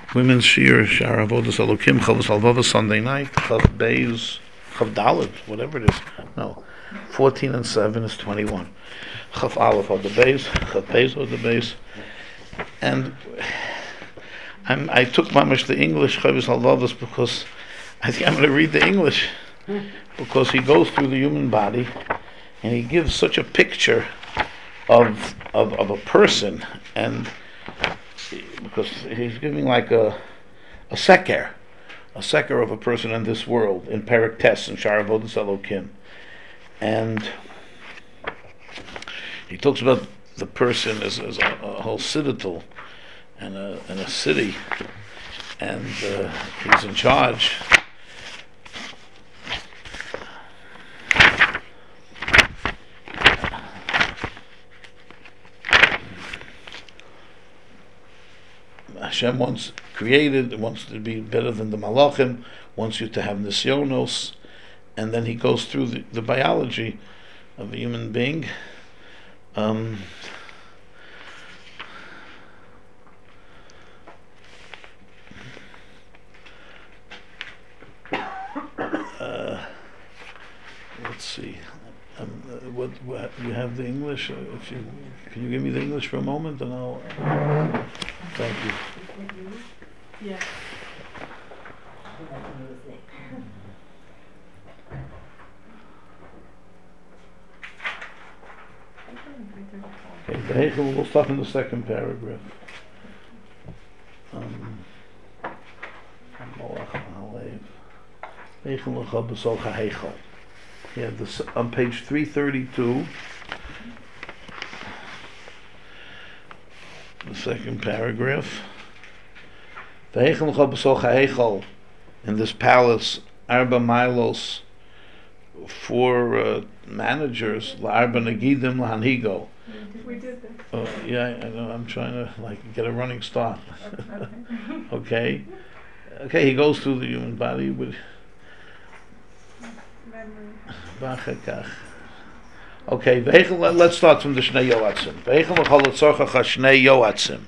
Women's Shir, Shar Avodas Elokim, Chavos Halvava, Sunday night, Chav Beis, Chav Dalet, whatever it is. No, 14 and 7 is 21. Chav Aleph of the base, Chav Beis of the base. And I took mamish the English Chavos Halvavas because I think I'm going to read the English, because he goes through the human body and he gives such a picture of a person, and because he's giving like a seker of a person in this world in Perek Tes and Shar Avodas Elokim, and he talks about the person as a whole citadel and a city, and he's in charge. Hashem wants to be better than the Malachim, wants you to have Nisyonos, and then he goes through the biology of a human being. Let's see. What you have the English? Can you give me the English for a moment, and I'll. Thank you. Yeah. Okay, we'll start in the second paragraph. Yeah, this on page 332. The second paragraph. In this palace, Arba Milos, 4 managers, Arba Nagidim Lahanhigo. We did that. Yeah, I know. I'm trying to get a running start. Okay. Okay, he goes through the human body with. Okay, let's start from the Shnei Yoatzim.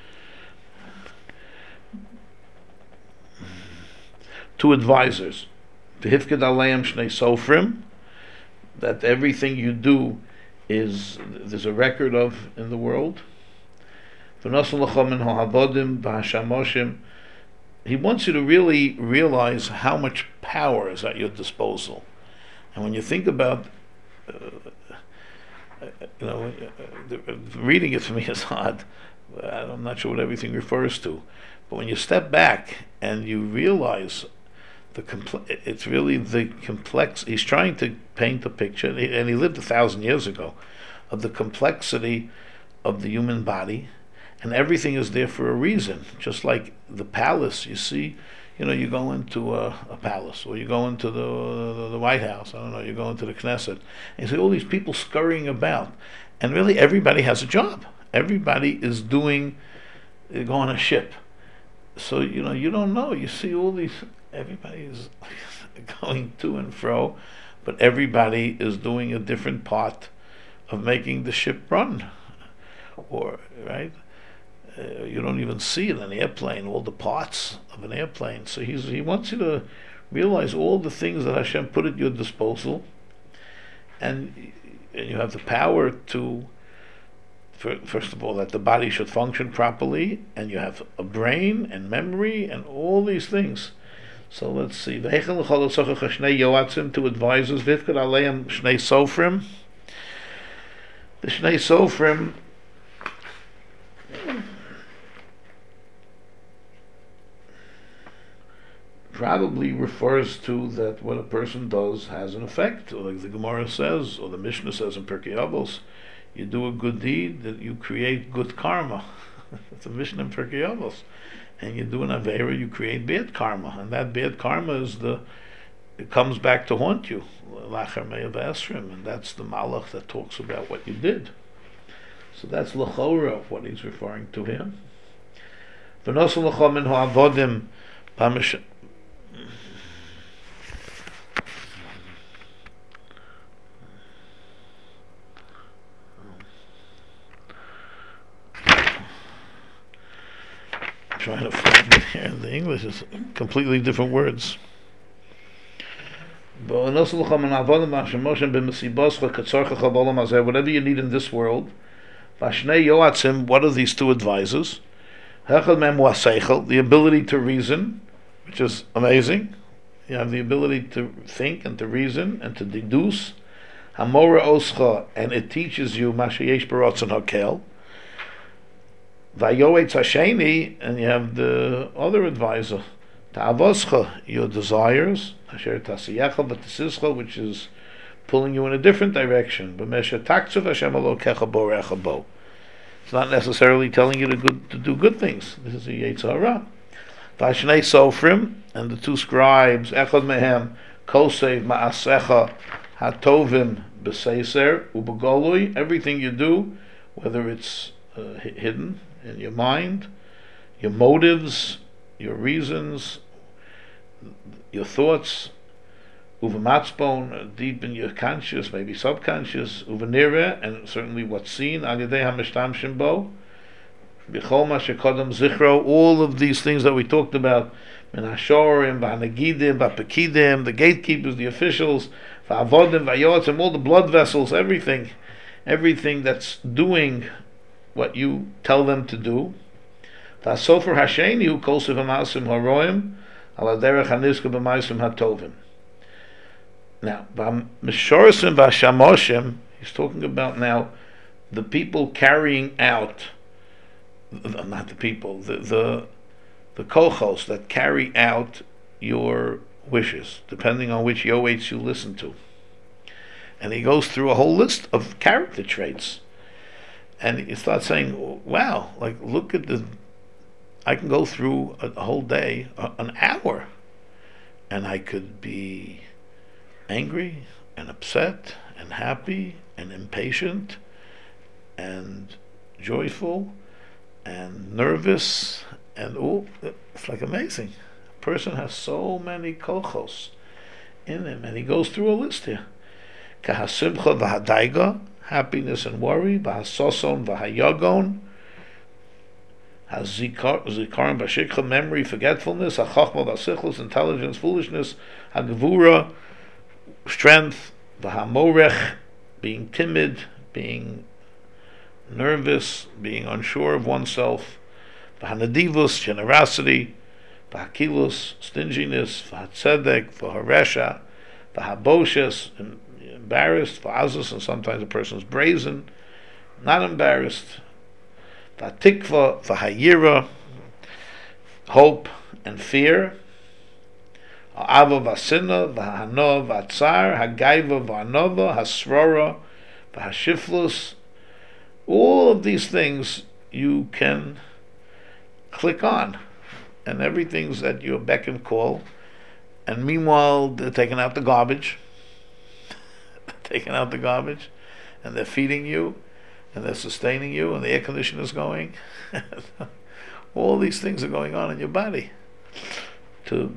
2 advisors. V'hifked aleim Shnei Sofrim, that everything you do there's a record of in the world. He wants you to really realize how much power is at your disposal. And when you think about, reading it for me is hard. I'm not sure what everything refers to. But when you step back and you realize it's really the complex. He's trying to paint a picture, and he lived 1,000 years ago, of the complexity of the human body, and everything is there for a reason. Just like the palace, you see, you go into a palace, or you go into the White House. I don't know. You go into the Knesset, and you see all these people scurrying about, and really everybody has a job. Everybody is going on a ship. So you don't know. You see all these. Everybody is going to and fro, but everybody is doing a different part of making the ship run. Or right, you don't even see in an airplane all the parts of an airplane. So he wants you to realize all the things that Hashem put at your disposal, and you have the power to. First of all, that the body should function properly, and you have a brain and memory and all these things. So let's see. 2 advisors, Vifked aleim Shnei Sofrim. The Shnei Sofrim probably refers to that what a person does has an effect, or like the Gemara says, or the Mishnah says in Pirkei Avos, you do a good deed, that you create good karma. It's a Mishnah in Pirkei Avos. And you do an Aveira, you create bad karma, and that bad karma it comes back to haunt you, Lachar Me'av Esrim, and that's the Malach that talks about what you did. So that's L'chora of what he's referring to here. V'nosu l'chom min ha'avodim pamish. trying to find it here in the English. It's completely different words. Whatever you need in this world. What are these two advisors? The ability to reason, which is amazing. You have the ability to think and to reason and to deduce. Hamora oscha, and it teaches you mashayesh baratzon hakel. Vayoetz hasheni, and you have the other advisor, ta'avoscha, your desires, asher tasiyecha v'tisischa, which is pulling you in a different direction. B'mesha taktzuv Hashem alokecha borecha bo. It's not necessarily telling you to do good things. This is a Yetzer Hara. Vashnei Sofrim, and the two scribes, Echad Mehem, Kosev Ma'asecha Hatovim B'Seiser Ubegolui, everything you do, whether it's hidden in your mind, your motives, your reasons, your thoughts, Uvamatzbon, deep in your conscious, maybe subconscious, Uvanira, and certainly what's seen, Al Yadei HaMishtamshim Bo, B'chol Ma Shekodam Zichro, all of these things that we talked about, Min HaShorim, V'Hanagidim, V'Pekidim, the gatekeepers, the officials, V'Avodim, V'Yotzim, all the blood vessels, everything that's doing what you tell them to do. V'Asofer Hasheni, Hu Kol Sev HaMasim HaRoim, Al HaDerech HaNizka B'Maisim HaTovim. Now, Mishorisim Vashamoshim, he's talking about now the people carrying out, not the people, the kochos that carry out your wishes, depending on which yoetz you listen to. And he goes through a whole list of character traits. And he starts saying, wow, like, look at I can go through a whole day, an hour, and I could be angry and upset and happy and impatient and joyful and nervous, and it's like amazing. A person has so many kochos in him, and he goes through a list here. Kahasimcha v'hadaiga, happiness and worry, v'hasoson v'hayagon, hazikaron v'shikcha, memory, forgetfulness, hachachma v'asichlos, intelligence, foolishness, hagvura, strength, v'hamorech, being timid, being nervous, being unsure of oneself, v'hanadivus, generosity, v'hakilus, stinginess, v'hatzedek, v'haresha, v'haboshes, embarrassed, v'azus, and sometimes a person is brazen, not embarrassed, v'hatikva, v'hayira, hope and fear, Ava v'asina, v'hano v'atzar, hagaiva v'anova, hasrora, v'hashiflus. All of these things you can click on, and everything's at your beck and call. And meanwhile, they're taking out the garbage, and they're feeding you, and they're sustaining you, and the air conditioner's going. All these things are going on in your body to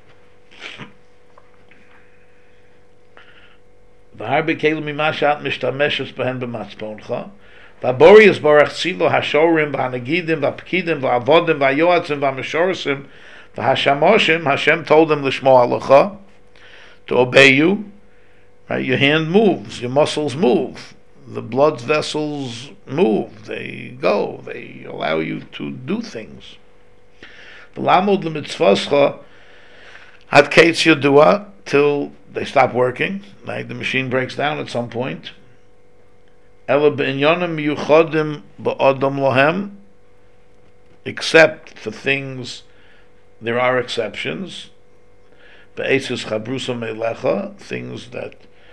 V'harbe kelim mimashat mishtameshes behen b'matzponcha. V'aborius barach tzilo hashorim v'hanagidim v'apkidim v'avodim v'ayoatzim v'amishorisim v'hashamoshim. Hashem told them l'shmo halacha, to obey you. Right, your hand moves, your muscles move, the blood vessels move. They go. They allow you to do things. V'lamod l'mitzvoscha ad kates yodua, till they stop working, like the machine breaks down at some point. Ela b'inyonim miyuchodim ba'odom lohem, except for things, there are exceptions. Be'etzis chabrusa melecha, things that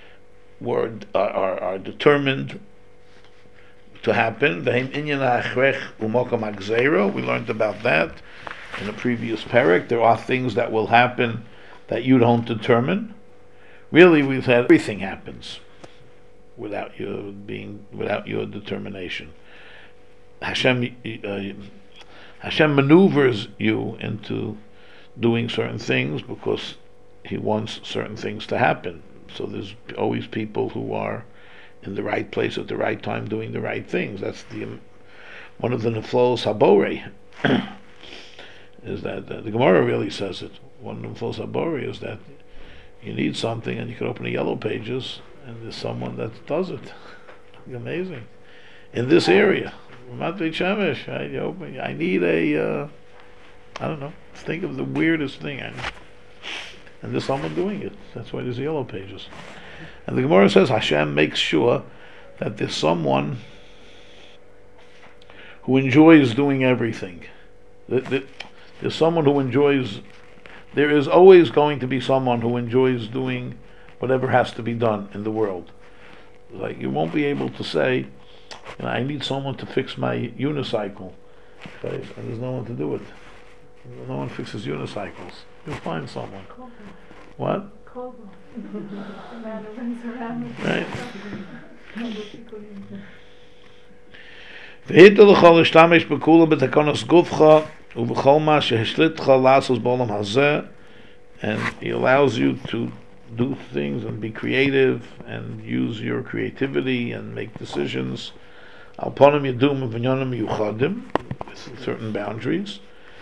are determined to happen. V'heim inyan ha'achrech u'mokam ha'gzeira, we learned about that in a previous parak. There are things that will happen that you don't determine. Really, we've had everything happens without your determination. Hashem maneuvers you into doing certain things because He wants certain things to happen. So there's always people who are in the right place at the right time doing the right things. That's one of the neflos habore. is that the Gemara really says it. One of the Nefilus Habori is that you need something, and you can open the yellow pages, and there's someone that does it. Amazing. In this area, Ramat Beit Shemesh, I need a, I don't know, think of the weirdest thing. And there's someone doing it. That's why there's yellow pages. And the Gemara says Hashem makes sure that there's someone who enjoys doing everything. There's someone who enjoys. There is always going to be someone who enjoys doing whatever has to be done in the world. Like, you won't be able to say, I need someone to fix my unicycle, okay? And there's no one to do it. No one fixes unicycles. You'll find someone. Kobo. What? Kobo. The man who runs around. Right. And he allows you to do things and be creative and use your creativity and make decisions with certain boundaries.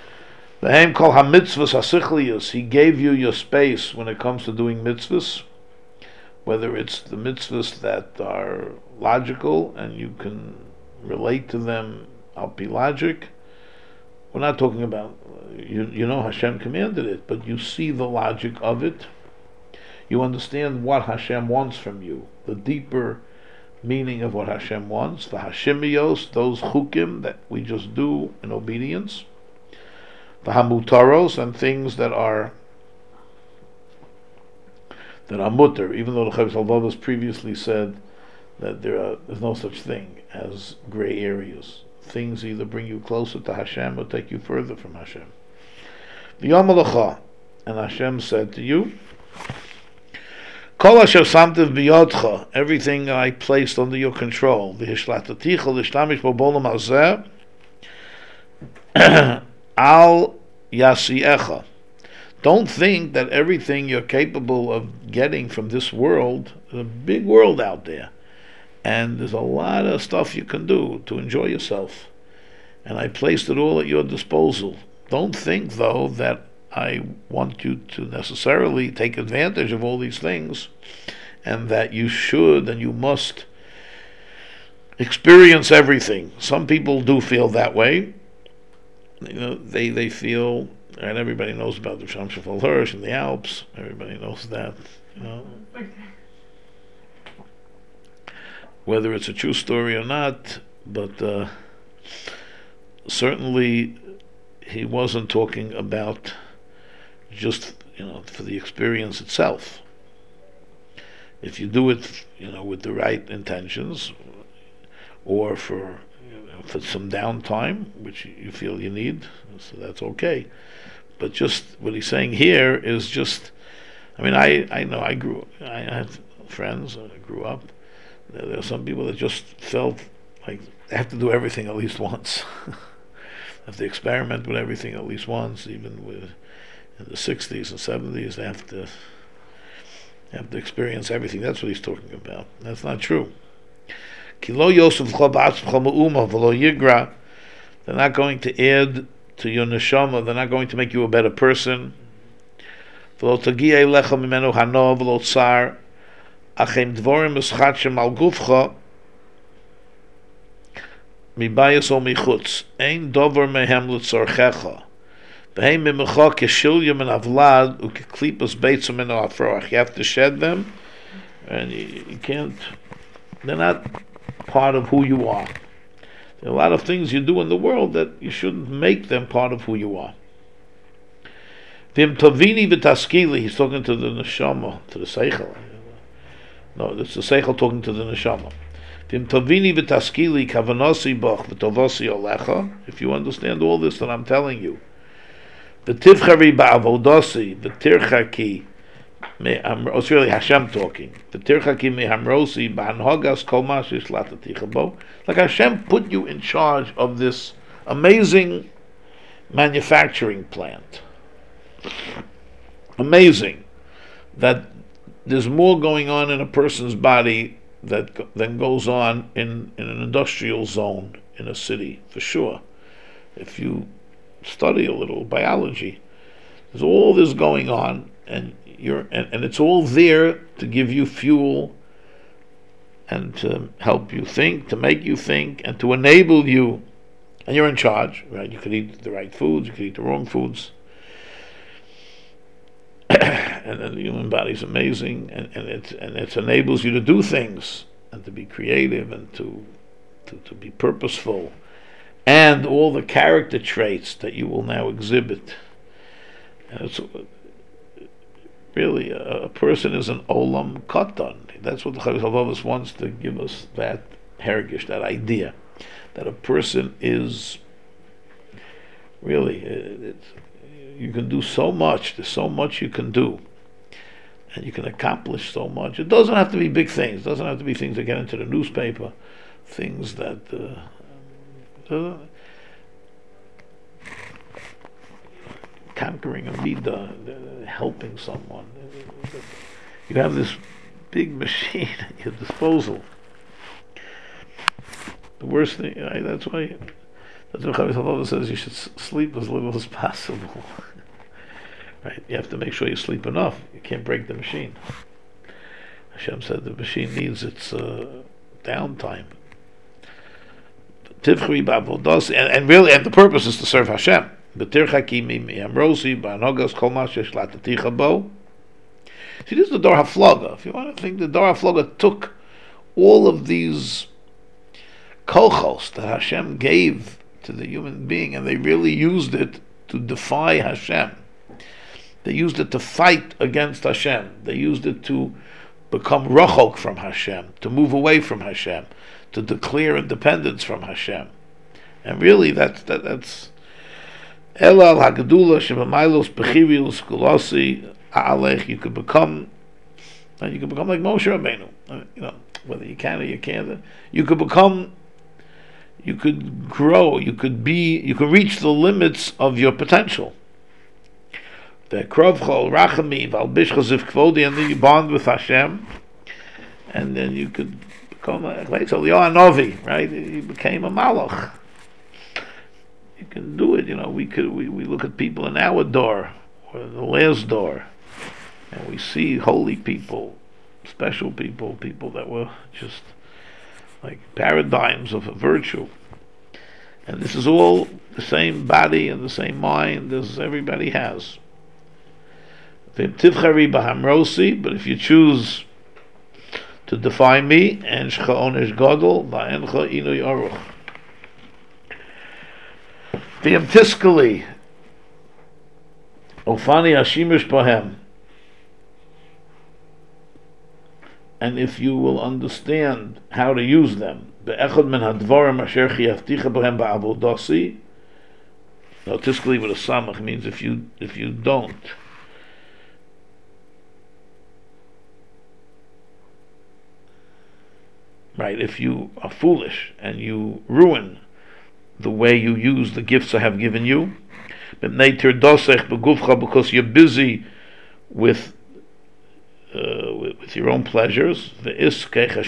He gave you your space when it comes to doing mitzvahs, whether it's the mitzvahs that are logical and you can relate to them al pi logic. We're not talking about, Hashem commanded it, but you see the logic of it. You understand what Hashem wants from you, the deeper meaning of what Hashem wants, the Hashemiyos, those chukim that we just do in obedience, the hamutaros, and things that are mutter, even though the Chavis Halvavas previously said that there's no such thing as gray areas. Things either bring you closer to Hashem or take you further from Hashem. V'yom and Hashem said to you, Kol asher samtiv biyodcha, everything I placed under your control, v'hishlaticha l'shtamish bo bolam hazeh, al yasiecha. Don't think that everything you're capable of getting from this world, there's a big world out there, and there's a lot of stuff you can do to enjoy yourself, and I placed it all at your disposal. Don't think, though, that I want you to necessarily take advantage of all these things, and that you should and you must experience everything. Some people do feel that way. They feel, and everybody knows about the Sham Shafal Hirsch in the Alps. Everybody knows that, whether it's a true story or not, but certainly he wasn't talking about just for the experience itself. If you do it with the right intentions, or for some downtime which you feel you need, so that's okay. But just what he's saying here is just, I know I have friends, I grew up. There are some people that just felt like they have to do everything at least once. Have to experiment with everything at least once, even in the 60s and 70s, they have to experience everything. That's what he's talking about. That's not true. They're not going to add to your neshama, they're not going to make you a better person. Mibayas o michutz, ein dover mehem l'tzorchecha. V'heim mimecha keshilyum and avlad ukeklipas beitzum and afroach. You have to shed them, and you can't. They're not part of who you are. There are a lot of things you do in the world that you shouldn't make them part of who you are. V'im tovini v'taskili. He's talking to the neshama, to the seichel. No, it's the seichel talking to the neshama. If you understand all this that I'm telling you, it's really Hashem talking. Like Hashem put you in charge of this amazing manufacturing plant. Amazing that there's more going on in a person's body than goes on in an industrial zone in a city, for sure. If you study a little biology. There's all this going on, and it's all there to give you fuel and to help you think, to make you think, and to enable you. And you're in charge, right? You could eat the right foods, you could eat the wrong foods. And then the human body is amazing, and it enables you to do things and to be creative and to be purposeful, and all the character traits that you will now exhibit. And it's really a person is an olam katan. That's what the Chovos HaLevavos wants to give us, that hergish, that idea that a person is really. You can do so much. There's so much you can do, and you can accomplish so much. It doesn't have to be big things. It doesn't have to be things that get into the newspaper. Things that conquering a midah, helping someone. You have this big machine at your disposal. The worst thing. That's why Chovos HaLevavos says you should sleep as little as possible. Right? You have to make sure you sleep enough. You can't break the machine. Hashem said the machine needs its downtime. And really, and the purpose is to serve Hashem. See, this is the Dor HaFlaga. If you want to think, the Dor HaFlaga took all of these kochos that Hashem gave to the human being, and they really used it to defy Hashem. They used it to fight against Hashem. They used it to become rachok from Hashem, to move away from Hashem, to declare independence from Hashem. And really, that's Elal Hagedula Shemamailos Bechirius Kulasi Alech. You could become like Moshe Rabbeinu. Whether you can or you can't, you could become. You could grow. You could reach the limits of your potential. The Krovchol Rachami Valbishchaziv Kvodi, and then you bond with Hashem, and then you could become like so Novi, right? He became a Malach. You can do it. We look at people in our door or the last door, and we see holy people, special people that were just like paradigms of virtue. And this is all the same body and the same mind as everybody has. But if you choose to defy me, and onesh gadol va'encha inui aruch. V'yamtiskali ofani hashimish bahem. And if you will understand how to use them, be'echad min hadvarim asher chiyavticha bahem ba'avodasi. Now, tiskali with a samach means if you don't. Right, if you are foolish and you ruin the way you use the gifts I have given you, because you're busy with your own pleasures, that's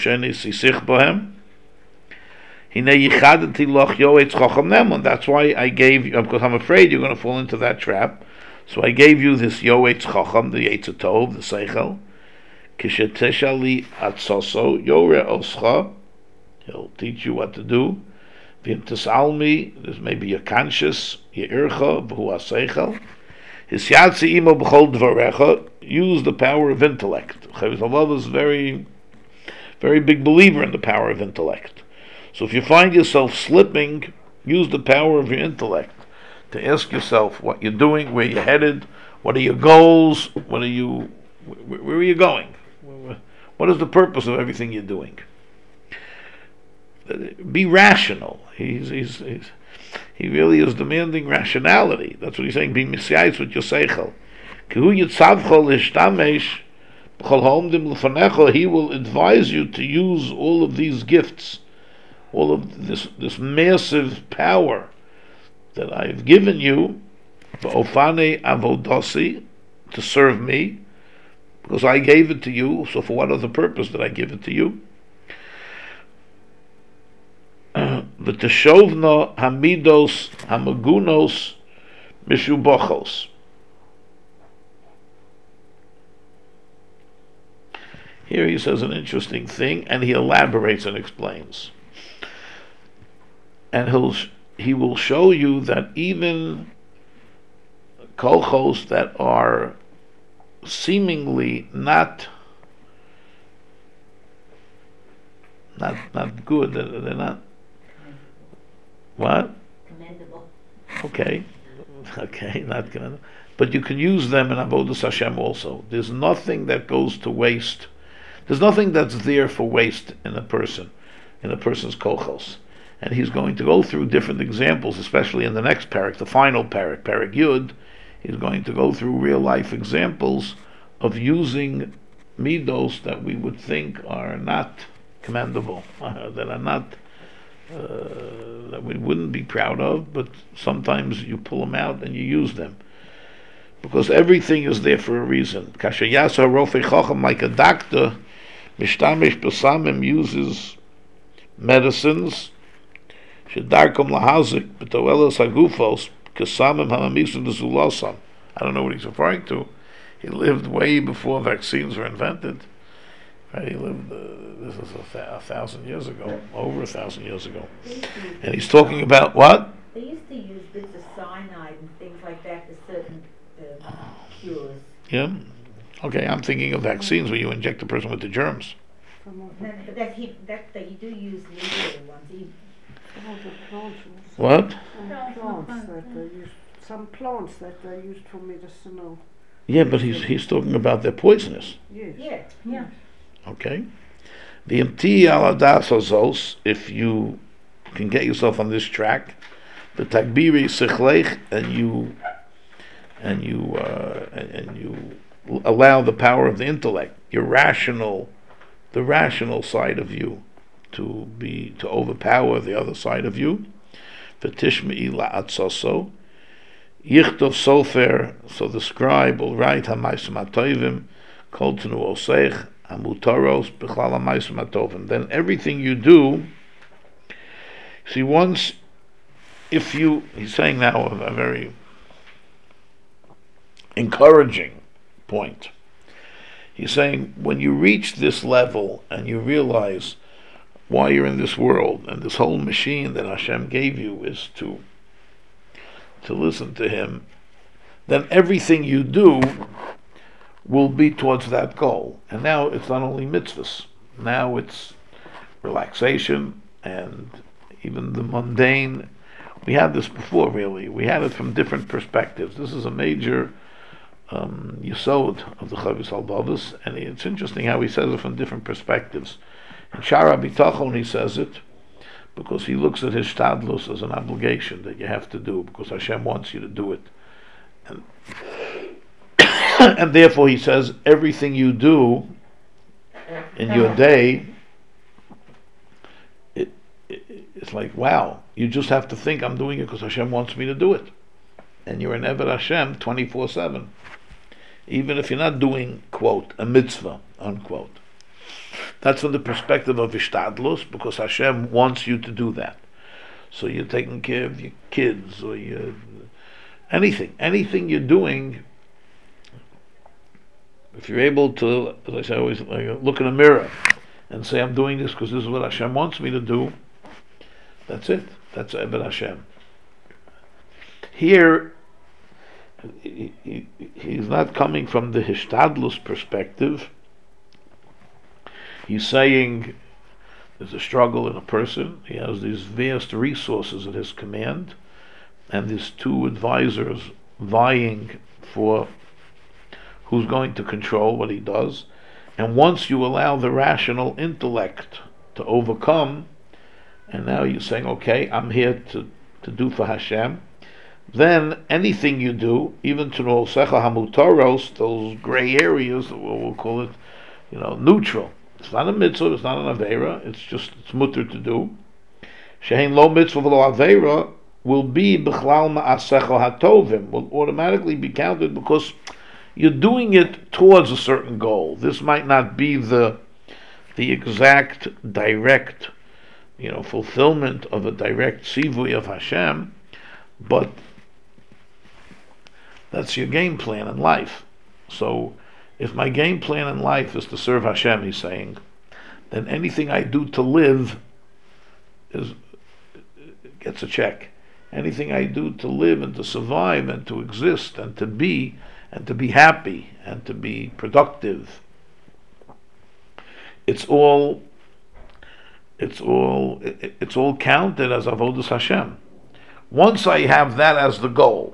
why I gave you, because I'm afraid you're going to fall into that trap. So I gave you this yoetz chacham, the Yetzer Tov, the seichel. Kisheteshali atzoso yore oscha, he'll teach you what to do. V'imtesalmi, this may be your conscious, your ircha, v'hu aseichel. Hisyatzi imo b'chol dvarecha, use the power of intellect. Chovos HaLevavos is very, very big believer in the power of intellect. So if you find yourself slipping, use the power of your intellect to ask yourself what you're doing, where you're headed, what are your goals, where are you going? What is the purpose of everything you're doing? Be rational. He really is demanding rationality. That's what he's saying. Be misyayis with your seichel. He will advise you to use all of these gifts, all of this massive power that I've given you, ba'ofane avodasi, to serve me, because I gave it to you. So for what other purpose did I give it to you? V'teshovna hamidos hamagunos Mishubochos. Here he says an interesting thing, and he elaborates and explains. And he will show you that even kolchos that are seemingly not good, they're not what? Commendable. Okay, not commendable. But you can use them in Avodas Hashem also. There's nothing that goes to waste. There's nothing that's there for waste in a person's kolchos. And he's going to go through different examples, especially in the next parak, the final parak, parak Yud. He's going to go through real life examples of using midos that we would think are not commendable, that are not, that we wouldn't be proud of, but sometimes you pull them out and you use them. Because everything is there for a reason. Kasher Yasa Rofei Chacham, like a doctor, Mishtamish Besamim uses medicines, Shedarkom Lahazik, Betoelos Hagufos, Kesamim Hamamisu Zulosam. I don't know what he's referring to. He lived way before vaccines were invented. Right? He lived, this is 1,000 years ago, over 1,000 years ago. And he's talking about what? They used to use bits of cyanide and things like that for certain cures. Yeah. Okay, I'm thinking of vaccines where you inject the person with the germs. But that you do use legal ones. What? Some plants that are used for medicinal. Yeah, but he's talking about they're poisonous. Yes. Yeah. Okay. The MT aladas azos, if you can get yourself on this track, the tagbiri sichlech, and you allow the power of the intellect, the rational side of you, to overpower the other side of you. V'tishmei la'atzoso, yichtov sofer, so the scribe will write hamaysim atovim, kol tenu oseich, hamutaros b'chlal hamaysim atovim. Then everything you do, see, he's saying now a very encouraging point. He's saying when you reach this level and you realize why you're in this world, and this whole machine that Hashem gave you is to listen to Him, then everything you do will be towards that goal. And now it's not only mitzvahs, now it's relaxation and even the mundane. We had this before, really. We had it from different perspectives. This is a major yesod of the Chavis Halbavus, and it's interesting how he says it from different perspectives. In Shara Bitachon he says it because he looks at his shtadlus as an obligation that you have to do because Hashem wants you to do it, and therefore he says everything you do in your day, it's like, wow, you just have to think I'm doing it because Hashem wants me to do it, and you're an Eved Hashem 24/7, even if you're not doing, quote, a mitzvah, unquote. That's from the perspective of Ishtadlus, because Hashem wants you to do that. So you're taking care of your kids, or anything you're doing. If you're able to, as I say always, look in a mirror and say, I'm doing this because this is what Hashem wants me to do, that's it. That's Eved Hashem. Here, he's not coming from the Hishtadlus perspective. He's saying there's a struggle in a person. He has these vast resources at his command, and there's two advisors vying for who's going to control what he does. And once you allow the rational intellect to overcome, and now you're saying, okay, I'm here to do for Hashem, then anything you do, even to Secha Hamutaros, those gray areas, we'll call it, neutral. It's not a mitzvah, it's not an aveira, it's mutter to do. Shehein lo mitzvah v'lo aveira will be b'chlal ma'asecha hatovim, will automatically be counted because you're doing it towards a certain goal. This might not be the exact direct, fulfillment of a direct sivui of Hashem, but That's your game plan in life. So, if my game plan in life is to serve Hashem, he's saying, then anything I do to live gets a check. Anything I do to live and to survive and to exist and to be happy and to be productive, it's all counted as avodas Hashem. Once I have that as the goal,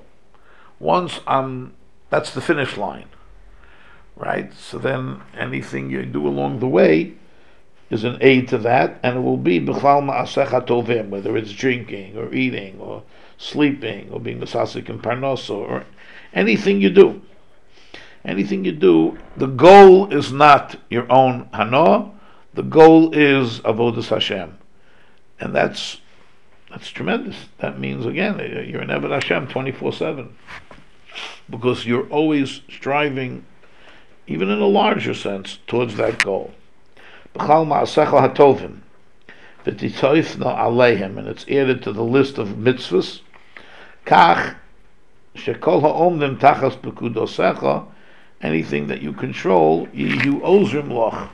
that's the finish line, right? So then anything you do along the way is an aid to that, and it will be b'chlal ma'asecha tovim, whether it's drinking or eating or sleeping or being mesasik in parnoso or anything you do. Anything you do, the goal is not your own hana. The goal is avodas Hashem, and that's tremendous. That means again you're an Eved Hashem 24/7, because you're always striving, even in a larger sense, towards that goal. B'chal ma'asecha hatovim, v'titoifna aleihem, and it's added to the list of mitzvahs. Kach shekol ha'omdim tachas pekudosecha, anything that you control, yihu ozrim loch.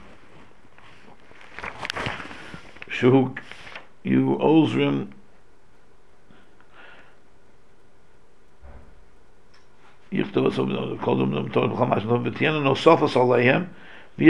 Shu you ozrim yichtav asobim kodum dem tod b'chamash no v'tienu no sofas aleihem. And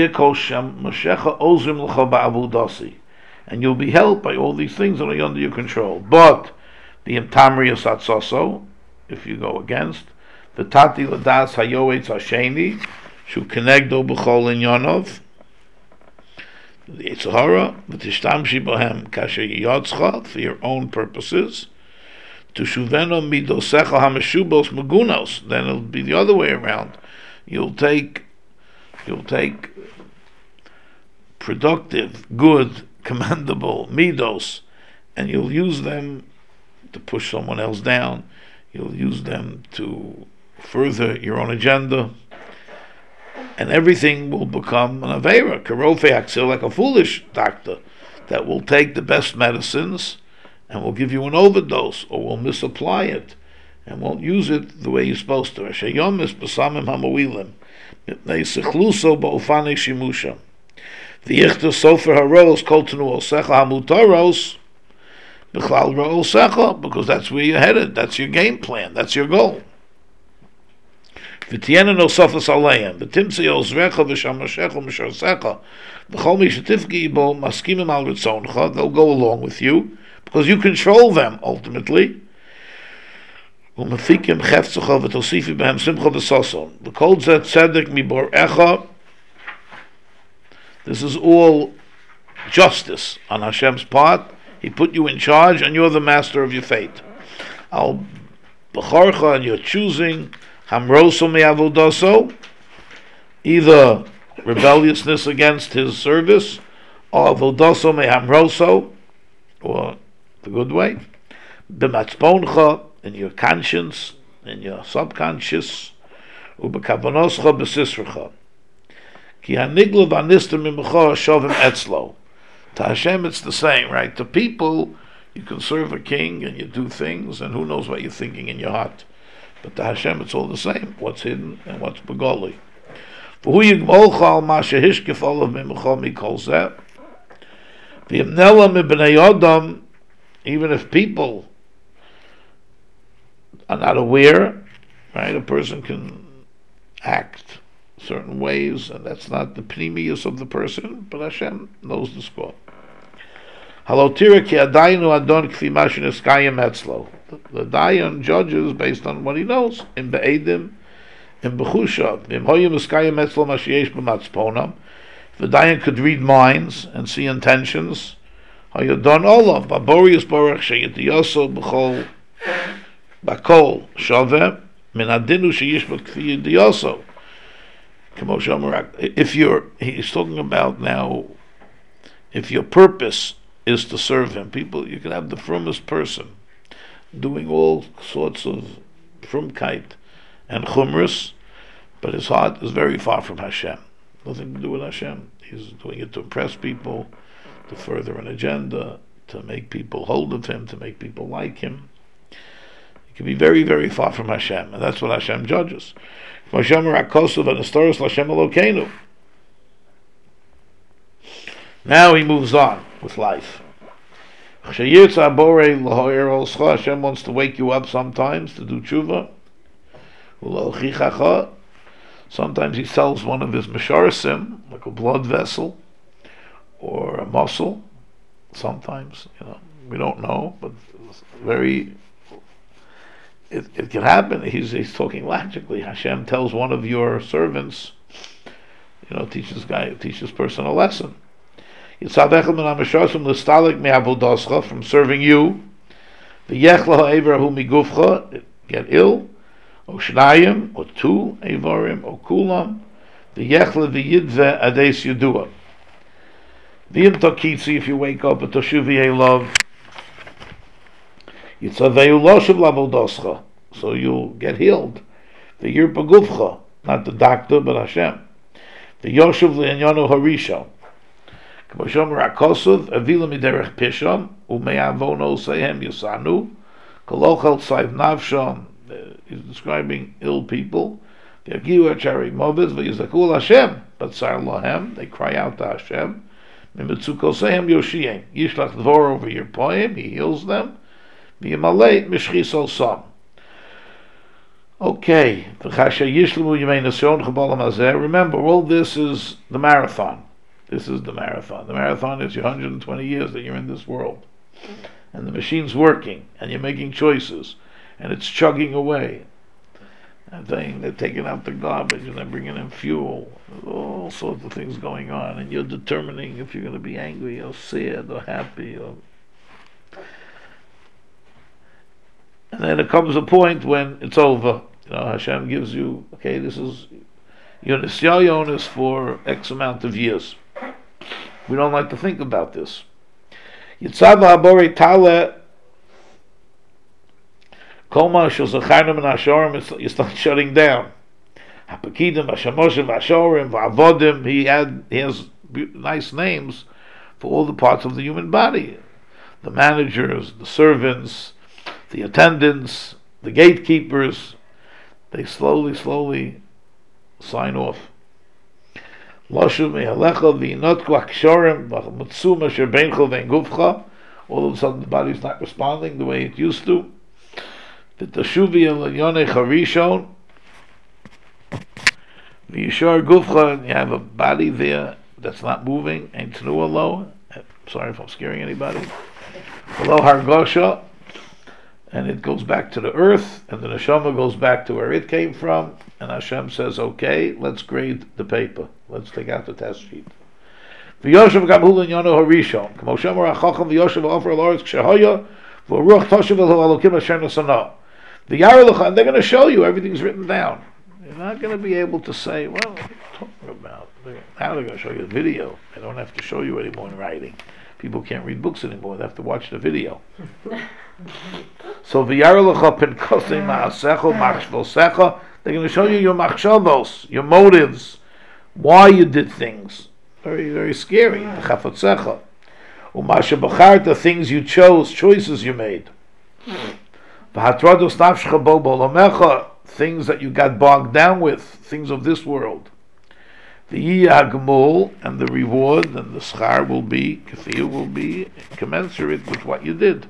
you'll be helped by all these things that are under your control. But the imtamri asatsoso, if you go against the tati ladas hayoetz hasheni, shu kenegdo b'chol inyanov, the Yitzhara, the tishtamshi bohem kasher yotzcha, for your own purposes, to shuveno midosecha hameshubos magunos. Then it'll be the other way around. You'll take productive, good, commendable midos, and you'll use them to push someone else down. You'll use them to further your own agenda, and everything will become an aveira, karofe haksil, like a foolish doctor that will take the best medicines and will give you an overdose or will misapply it and won't use it the way you're supposed to. Ashayomis b'samim hamawilim. They sechluso ba'ufane shimusha. The yichta sofer haros kol tenu osecha hamutaros b'chlal ra'osecha, because that's where you're headed. That's your game plan. That's your goal. V'tiena no sofas aleim. V'timtzi ozrecha v'shamashecha v'sharsecha v'chol mi shetifki bo maskimim al ritzoncha. They'll go along with you because you control them ultimately. U'mafikim chefzecha v'tosifi b'hem simcha v'soson. V'kol zet tzedek mibor echa. This is all justice on Hashem's part. He put you in charge, and you're the master of your fate. Al b'charcha, and you're choosing hamroso me'avodaso, either rebelliousness against his service, or avodaso me'hamroso, or the good way. B'matzponcha, in your conscience, in your subconscious, u'b'kavanoscha b'sisracha. Ki hanigla v'anistam im'cha shovim etzlo. To Hashem it's the same, right? To people, you can serve a king and you do things, and who knows what you're thinking in your heart. But to Hashem it's all the same, what's hidden and what's begoli. V'hu yigmolcha al ma shehishkef olav mim'cha mikol zeh. V'yimnela mibnei Adam, even if people are not aware, right? A person can act certain ways, and that's not the pnimius of the person, but Hashem knows the score. Halotira ki adayinu adon kfi mashin eskayim etzlo. The dayan judges based on what he knows. In be'edim, in bechushav, in hoyim eskayim etzlo mashiyesh b'matzponam. The dayan could read minds and see intentions. Hayadon olav baborius baruch sheyitiyoso b'chol bakol shaveh min adinu sheyishmat kfi yitiyoso. If he's talking about now, if your purpose is to serve him, people, you can have the frumest person doing all sorts of frumkeit and chumrus, but his heart is very far from Hashem. Nothing to do with Hashem. He's doing it to impress people, to further an agenda, to make people hold of him, to make people like him. You can be very, very far from Hashem, and that's what Hashem judges. Hashem Rakosov and Astoros Hashem Elokeinu. Now he moves on with life. Hashem wants to wake you up sometimes to do tshuva. Sometimes he sells one of his masharasim, like a blood vessel or a muscle. Sometimes, we don't know, but it's it can happen. He's talking logically. Hashem tells one of your servants, teaches person a lesson. From serving you, get ill, or shnayim, or two, evarim, or kulam, the yechle v'yidve ades yudua. V'im tokitzi, if you wake up at toshuvi love, yitzaveu loshav lavodoscha, so you'll get healed. The yir pagufcha, not the doctor, but Hashem. The yoshav le'anyanu harisha. K'moshem rakosov, avila miderech pisham, u'me'avono sehem yasanu, kolochel tzayv navsham. He's describing ill people. They cry out to Hashem. Yishlach dvor over your poem. He heals them. Okay. Remember, all this is the marathon. This is the marathon. The marathon is your 120 years that you're in this world. And the machine's working, and you're making choices. And it's chugging away. And they're taking out the garbage and they're bringing in fuel. There's all sorts of things going on. And you're determining if you're going to be angry or sad or happy. And then it comes a point when it's over. Hashem gives you, okay, this is, your nisyayon is for X amount of years. We don't like to think about this. Yitzav ha'abore taleh, Koma shulzacharnim and ashorim, you start shutting down. Hapakidim, Hashamoshem, Ashorim, Va'avodim. He has nice names for all the parts of the human body: the managers, the servants, the attendants, the gatekeepers. They slowly sign off. Loshu me'alecha v'inotku akshorim v'mutzu asher beincho ve'engufcha. All of a sudden, the body's not responding the way it used to. The Tashuvi Yonei Charishon, the Yishar Gufcha, and you have a body there that's not moving, and Tnuah Lo. Sorry if I'm scaring anybody. Lo Hargosha, and it goes back to the earth, and the neshama goes back to where it came from, and Hashem says, okay, let's grade the paper. Let's take out the test sheet. V'yoshev Gamhul in Yonei Harishon, K'mo Shemar HaChacham v'yoshev Ofer Loretz K'shehoya, v'ruach Toshev El Elokim Asher Nasana. The Yarlucha, and they're going to show you everything's written down. You're not going to be able to say, well, what are you talking about? Now they're going to show you the video. They don't have to show you anymore in writing. People can't read books anymore. They have to watch the video. So the Yarlucha Pinkosei Ma'asecho Machshvosecha, they're going to show you your machshavos, your motives, why you did things. Very, very scary. The Chafotzecha. Umasha Bachar, the things you chose, choices you made. Things that you got bogged down with, things of this world. The Yagmul, and the reward and the schar will be, kafir will be commensurate with what you did.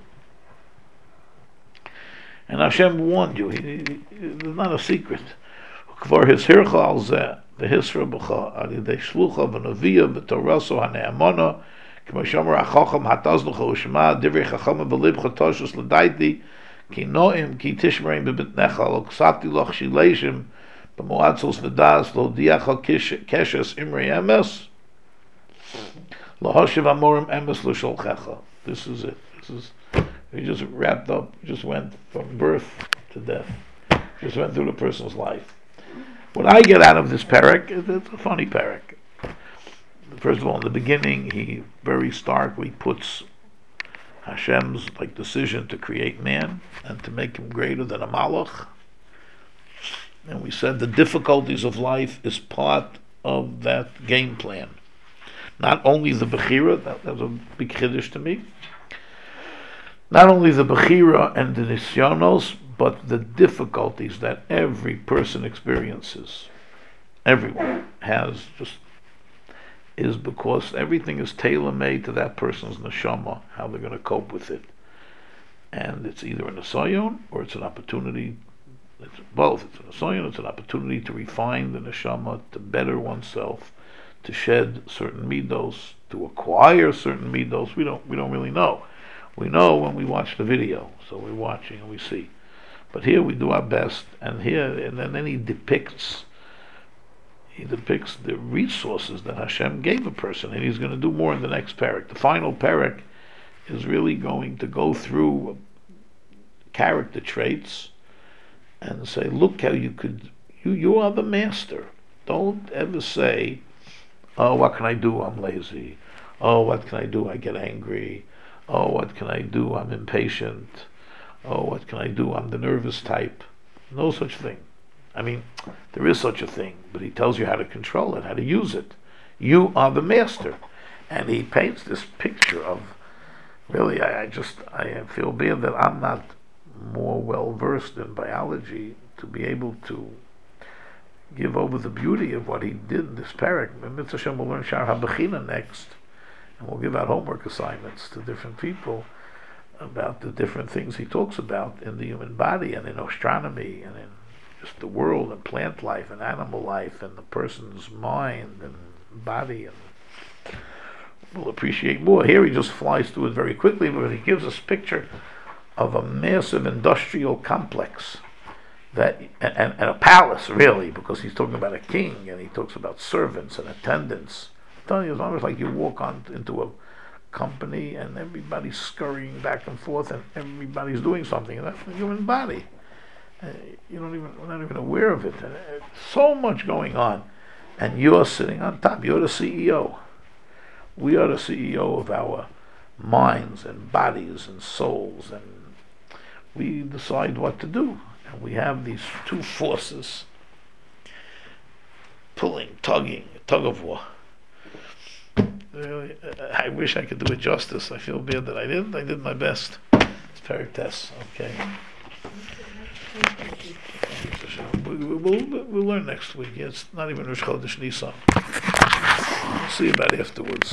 And Hashem warned you. It's not a secret. For his hirchal zeh, the hisra b'cha, alidei shlucha v'novia v'toraso hane'amona, k'moshomer ha'chacham hatazlucha u'shema, divrei chacham v'libcha toshus l'daiti, ki noim ki tishmerim b'bitnecha, lo ksati loch shileshim, b'moatzos v'das, lo diacha keshes imrei emes, lo hoshev amorim emes l'sholchecha. This is it. We just wrapped up, just went from birth to death. Just went through the person's life. What I get out of this parak, it's a funny parak. First of all, in the beginning, he very starkly puts Hashem's decision to create man and to make him greater than a malach. And we said the difficulties of life is part of that game plan. Not only the Bechira, that was a big chiddush to me. Not only the Bechira and the Nisyonos, but the difficulties that every person experiences, everyone has, just is because everything is tailor-made to that person's neshama, how they're going to cope with it. And it's either an asayon or it's an opportunity. It's both. It's an asayon, it's an opportunity to refine the neshama, to better oneself, to shed certain midos, to acquire certain midos. We don't really know. We know when we watch the video, so we're watching and we see. But here we do our best, and then he depicts the resources that Hashem gave a person, and he's going to do more in the next parak. The final parak is really going to go through character traits and say, look how you are the master. Don't ever say, oh, what can I do? I'm lazy. Oh, what can I do? I get angry. Oh, what can I do? I'm impatient. Oh, what can I do? I'm the nervous type. No such thing. I mean, there is such a thing, but he tells you how to control it, how to use it. You are the master. And he paints this picture of, really, I feel bad that I'm not more well versed in biology to be able to give over the beauty of what he did in this parak. Mitzvah Hashem will learn Shar HaBechina next, and we'll give out homework assignments to different people about the different things he talks about in the human body and in astronomy and in just the world and plant life and animal life and the person's mind and body, and we'll appreciate more. Here he just flies through it very quickly, but he gives us a picture of a massive industrial complex that and a palace, really, because he's talking about a king and he talks about servants and attendants. I'm telling you, it's almost like you walk into a company and everybody's scurrying back and forth and everybody's doing something, and that's the human body. We're not even aware of it. And so much going on, and you're sitting on top. You're the CEO. We are the CEO of our minds and bodies and souls, and we decide what to do. And we have these two forces pulling, tugging, tug of war. Really, I wish I could do it justice. I feel bad that I didn't. I did my best. It's Perek Tes. Okay. We'll learn next week. It's not even Rosh Chodesh Nisan. We'll see about afterwards.